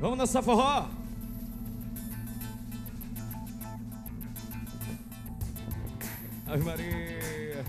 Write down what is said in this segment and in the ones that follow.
Vamos dançar forró? Ave Maria.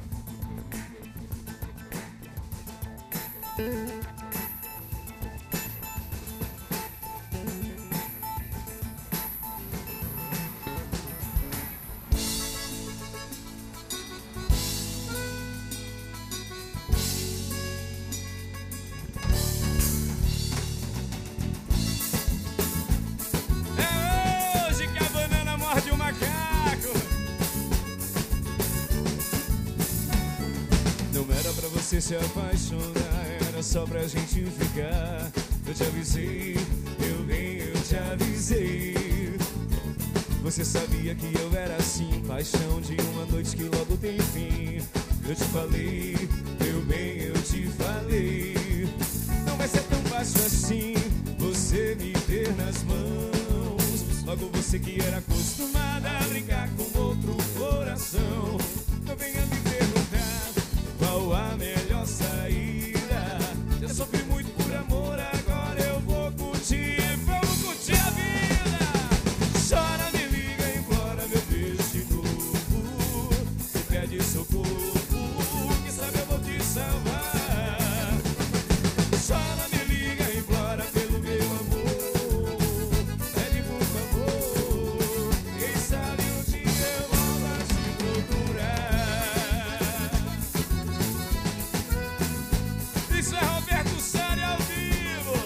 Você se apaixonar, era só pra gente ficar. Eu te avisei, meu bem, eu te avisei. Você sabia que eu era assim, paixão de uma noite que logo tem fim. Eu te falei, meu bem, eu te falei. Não vai ser tão fácil assim, você me ter nas mãos. Logo você que era acostumada a brincar com outro coração. Não venha me perguntar qual a melhor saída. Já sofri muito por amor, agora eu vou curtir. Vamos curtir a vida. Chora, me liga, implora meu beijo de novo. Me pede socorro, quem sabe eu vou te salvar. Chora, me liga, implora pelo meu amor. Pede por favor, quem sabe um dia eu volto a te procurar. Isso é Roberto Sari ao vivo.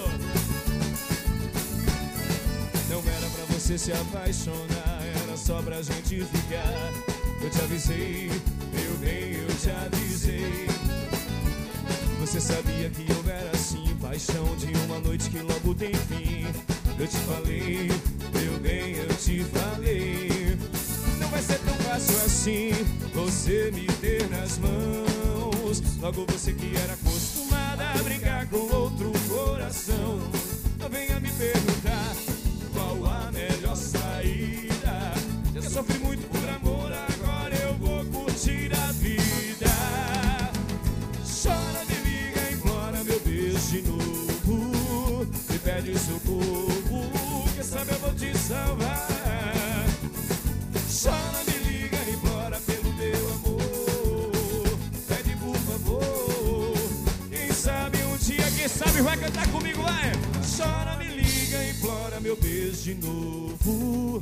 Não era pra você se apaixonar, era só pra gente ficar. Eu te avisei, meu bem, eu te avisei. Você sabia que eu era assim, paixão de uma noite que logo tem fim. Eu te falei, meu bem, eu te falei. Não vai ser tão fácil assim, você me ter nas mãos. Logo você que era acostumada a brincar com outro coração. Não venha me perguntar qual a melhor saída. Já sofri muito por amor, agora eu vou curtir a vida. Chora, me liga, implora meu beijo de novo. Me pede socorro, quem sabe eu vou te salvar. Chora, me liga, implora pelo meu amor. Pede por favor, quem sabe um dia, quem sabe vai cantar comigo, vai. Chora, me liga, implora meu beijo de novo.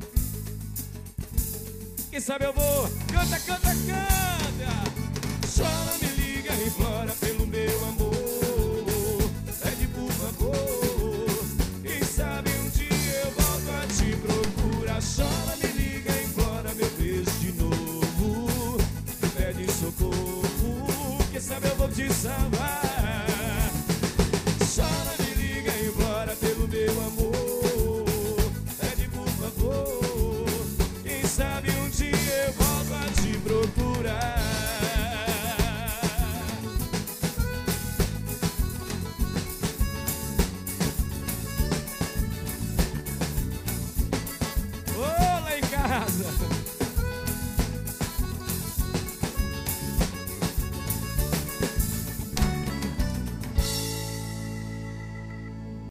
Quem sabe eu vou, canta, canta, canta. Chora, me liga, implora pelo meu amor. Pede por favor, quem sabe um dia eu volto a te procurar. Chora, me liga, implora meu beijo de novo. Me pede socorro, quem sabe eu vou te salvar. Chora, me liga, implora pelo meu amor. Pede por favor, quem sabe um dia eu volto a te procurar. Ô, lá em casa.